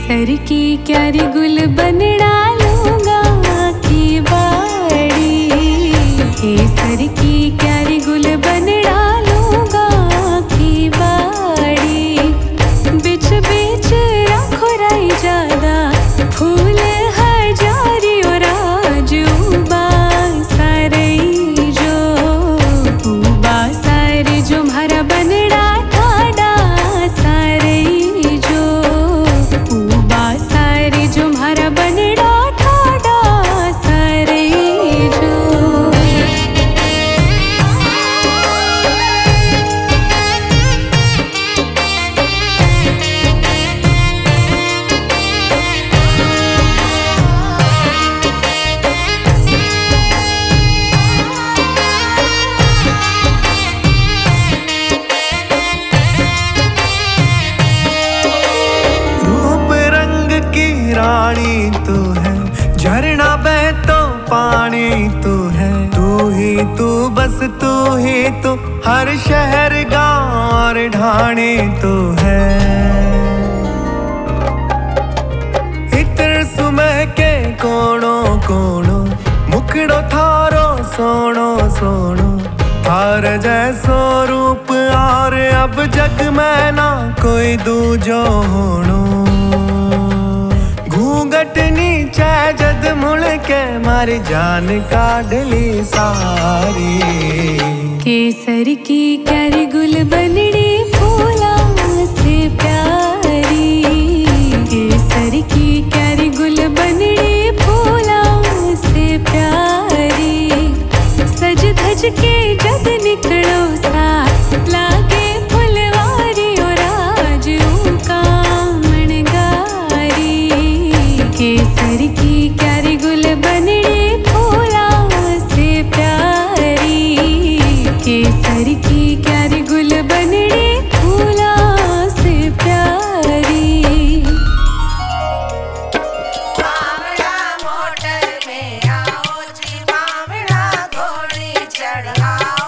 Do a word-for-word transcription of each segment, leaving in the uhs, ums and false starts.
केसर की क्यारी गुल बन डालूंगा की बाड़ी। केसर की क्यारी गुल बन डालूंगा की बाड़ी। बिच बिच रखो राई ज्यादा फूल हजारी और आजूबा सारे जो उबा सारे जो म्हारा बनड़ा ठाडा सारे जो उबा सारे जो म्हारा बनड़ा ठाडा सारे जो। रानी तू है झरना बह तो पानी तू है। तू ही तू बस तू ही तू हर शहर गांव और ढाणी तू है। इतर सुमह के कोणो कोणो मुखड़ो थारो सोनो सोनो। थार जैसो रूप और अब जग में ना कोई दूजो होनो। घूंघट नीचे जद मुड़ के मारी जान काढ़ली सारी। केसर की क्यारी गुल बनड़ी फूला से प्यारी। केसर की क्यारी गुल बनड़ी फूला से प्यारी। सज धज के जद निकलो सा लागे फुलवारी और आजू का मनगारी। केसर की क्यारी गुल बनड़ी फूला से प्यारी। केसर की क्यारी गुल बनड़ी फूला से प्यारी। बावड़ा मोटर में आओ जी बावड़ा घोड़ी चढ़ाओ।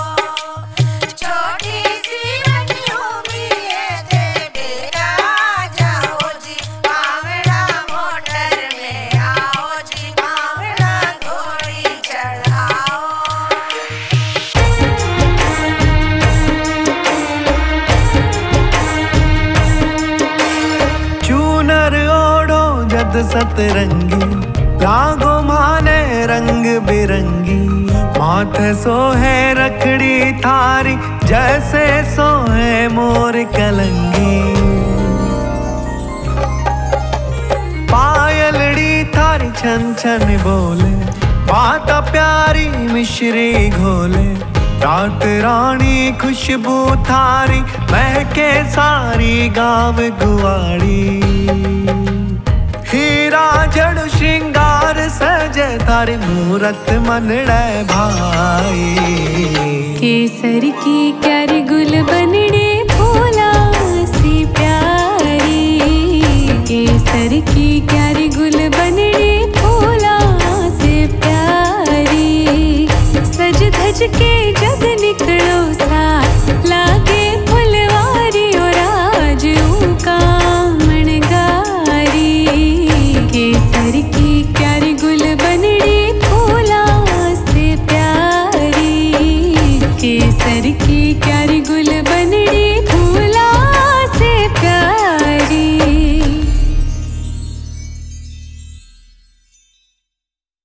छोटी सी बनियों भी है दे डेरा जाओ जी बावड़ा मोटर में आओ जी बावड़ा घोड़ी चढ़ाओ। चूनर ओढ़ो जद सतरंगी लागो माने रंग बिरंगी। माथे सोहे रखड़ी थारी जैसे सोहे मोर कलंगी। पायलड़ी थारी छन छन बोले बात प्यारी मिश्री घोले। रात रानी खुशबू थारी महके सारी गाँव गुवाड़ी। हीरा जड़ श्रृंगार सजे थारी मूरत मनड़े भाई। केसर की क्यारी गुल बनड़ी फूला सी प्यारी। केसर की क्यारी गुल बनड़ी फूला से प्यारी। सज धज के